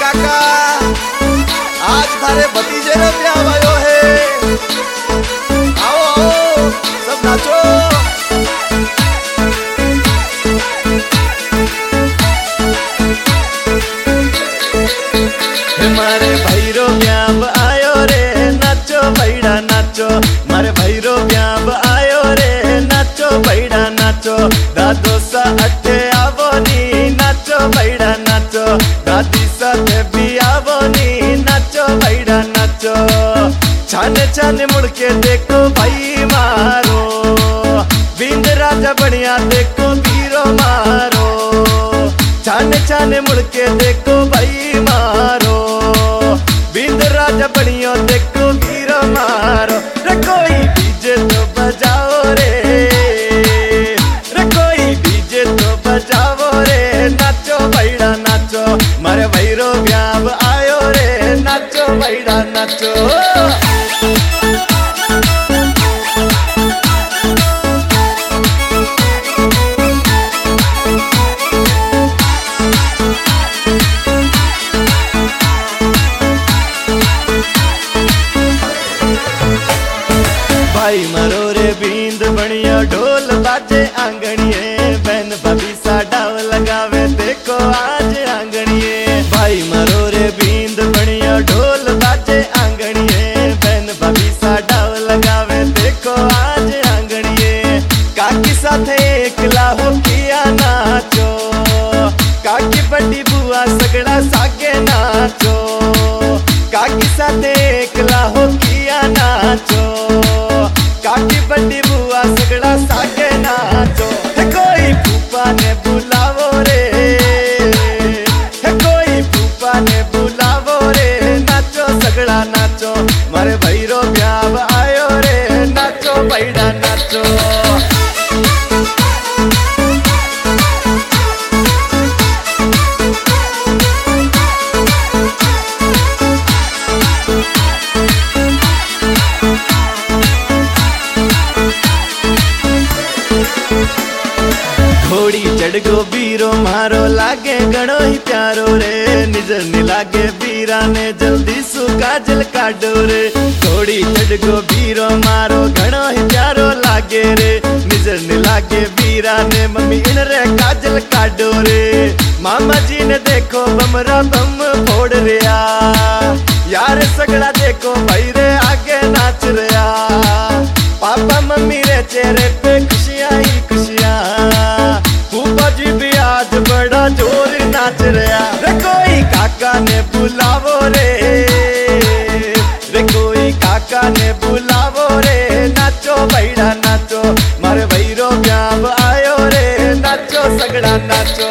काका आज थारे भतीजे ने ब्याह भयो है। आओ आओ सब नाचो। मारे भैरो ब्याह आयो रे नाचो भैड़ा नाचो। मारे भैरो ब्याह आयो रे नाचो भैड़ा नाचो। दादो सा अठे आवो नी नाचो भैड़ा नाचो। दादी साथे भी आवो नी नाचो भैड़ा नाचो। छाने छाने मुड़ के देखो भाई मारो। बिंद राजा बढ़िया देखो वीरो मारो। छाने छाने मुड़ के देखो भाई मारो। बिंद राजा बढ़िया देखो वीरो मारो। रे कोई डीजे तो बजाओ रे। रे कोई डीजे तो बजाओ रे। नाचो भैड़ा नाचो। मारे भैरो ब्याह आयो रे नाचो भैड़ा नाचो। भाई मारो रे बींद बढ़िया ढोल बाजे आंगणिए। बहन भाभी सा डाव लगावे देखो आज आंगणिए। भाई मारो रे बींद बढ़िया ढोल बाजे आंगणिए। बहन भाभी सा डाव लगावे देखो आज आंगणिए। काकी साथे एकला हो किया नाचो। काकी बड़ी बुआ सगड़ा सागे नाचो। काकी साथे एकला हो किया नाचो। काकी बड़ी बुआ सगड़ा सागे नाचो। है कोई फूफा ने बुलावो रे। है कोई फूफा ने बुलावो रे। नाचो सगड़ा नाचो। मारे भैरो ब्याह आयो रे नाचो भैड़ा नाचो। घोड़ी चढ़ गो बीरो मारो लागे घणो ही प्यारो रे। निजर ने लागे बीरा ने जल्दी सु काजल काटो रे। घोड़ी चढ़ गो बीरो मारो घणो ही प्यारो लागे रे। निजर ने लागे बीरा ने मम्मी इन रे काजल काटो रे। मामा जी ने देखो बमरा बम फोड़ रिया। यार सगड़ा देखो भाई रे आगे नाच रिया। पापा मम्मी रे चेहरे पे खुशियां ही खुशियां। फूफा जी भी आज बड़ा जोर नाच रहा। रे कोई काका ने बुलावो रे। रे कोई काका ने बुलावो रे। नाचो भैड़ा नाचो। मारे भैरो ब्याह आयो रे नाचो सगड़ा नाचो।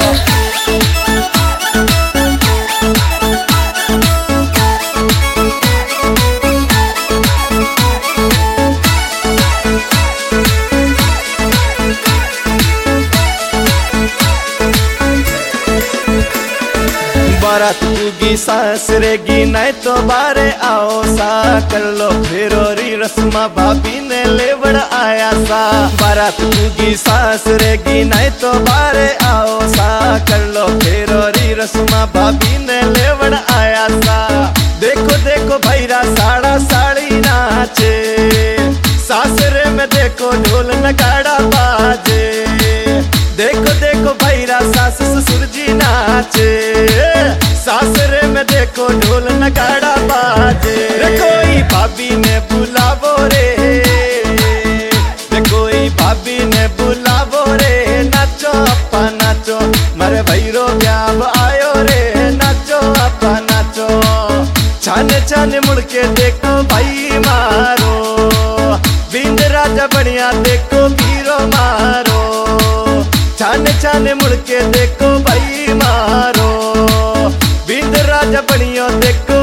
बारात पूगी सासरेगी नहीं तो बारे आओ सा। कर लो फेरोरी रस्मा भाभी ने लेवड़ आया सा। बारात पूगी सासरेगी नहीं तो बारे आओ सा। कर लो फेरोरी रस्मा भाभी ने लेवड़ आया सा। देखो देखो भैरा साड़ा साड़ी नाचे। सासरे में देखो ढोल नगाड़ा बाजे। देखो देखो भैरा सास ससुर जी नाचे। सासरे में देखो ढोल नगाड़ा बाजे। रे कोई भाभी ने बुलावो रे। रे कोई भाभी ने बुलावो रे। नाचो अपा नाचो। मारे भैरो ब्याह आयो रे नाचो अपा नाचो। छाने छाने मुड़ के देखो भाई मारो। बिंद राजा बढ़िया देखो वीरो मारो। छाने छाने मुड़ के देखो भाई मारो। बिंद राजा बढ़िया देखो